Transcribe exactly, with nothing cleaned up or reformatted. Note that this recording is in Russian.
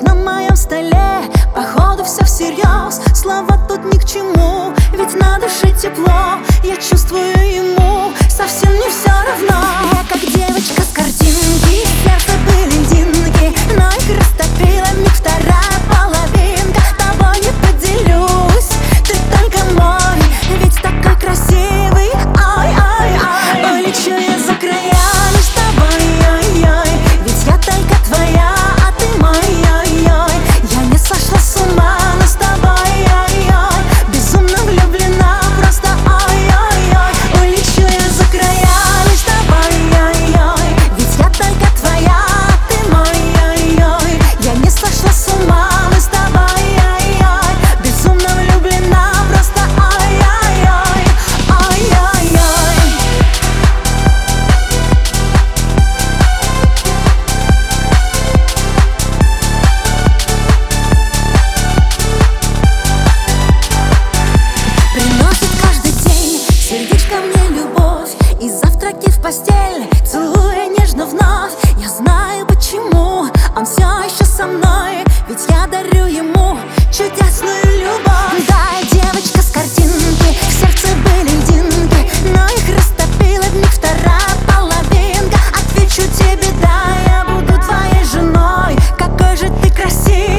на моем столе, походу все всерьез. Слова тут ни к чему, ведь на душе тепло. Я чувствую ему совсем не все равно. Я как девочка с картинки, в сердце были льдинки, но их растопила вмиг вторая половинка. Тобой не поделюсь, ты только мой, ведь такой красивый. Ой-ой-ой, улечу я за края лишь с тобой, ой-ой, ведь я только твоя, а ты мой, ой-ой. Я не сошла с ума, но с тобой, ой-ой, безумно влюблена, просто ой-ой-ой. Улечу я за края лишь с тобой, ой-ой, ведь я только твоя, а ты мой, ой-ой. Я не сошла с ума, мы с тобой, ой-ой, безумно влюблена, просто ой-ой-ой, ой-ой-ой. Приносит каждый день сердечко мне любовь и завтраки в постель, целуя нежно вновь. Я знаю почему он все еще со мной, ведь я дарю ему чудесную любовь. Да, я девочка с картинки, в сердце были льдинки, но их растопила вмиг вторая половинка. Отвечу тебе, да, я буду твоей женой. Какой же ты красивый.